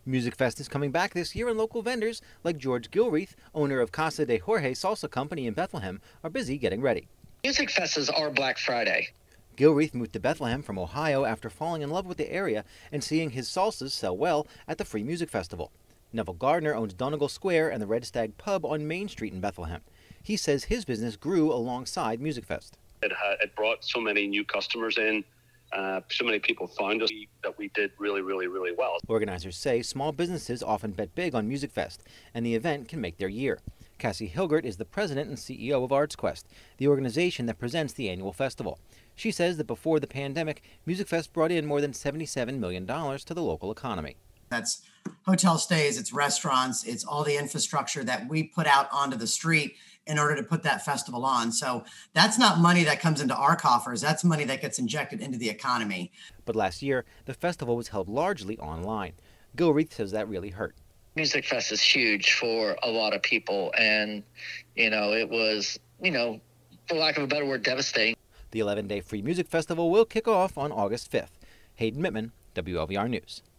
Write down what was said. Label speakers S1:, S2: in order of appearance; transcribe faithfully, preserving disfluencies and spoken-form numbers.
S1: Music Fest is coming back this year, and local vendors like George Gilreath, owner of Casa de Jorge Salsa Company in Bethlehem, are busy getting ready.
S2: Music Fest is our Black Friday.
S1: Gilreath moved to Bethlehem from Ohio after falling in love with the area and seeing his salsas sell well at the Free Music Festival. Neville Gardner owns Donegal Square and the Red Stag Pub on Main Street in Bethlehem. He says his business grew alongside Music Fest.
S3: It, had, it brought so many new customers in. Uh, so many people found us that we did really, really, really well.
S1: Organizers say small businesses often bet big on Music Fest, and the event can make their year. Cassie Hilgert is the president and C E O of ArtsQuest, the organization that presents the annual festival. She says that before the pandemic, Music Fest brought in more than seventy-seven million dollars to the local economy.
S4: That's hotel stays, it's restaurants, it's all the infrastructure that we put out onto the street in order to put that festival on. So that's not money that comes into our coffers. That's money that gets injected into the economy.
S1: But last year, the festival was held largely online. Gilreath says that really hurt.
S2: Music Fest is huge for a lot of people. And, you know, it was, you know, for lack of a better word, devastating.
S1: The eleven-day Free Music Festival will kick off on August fifth. Hayden Mittman, W L V R News.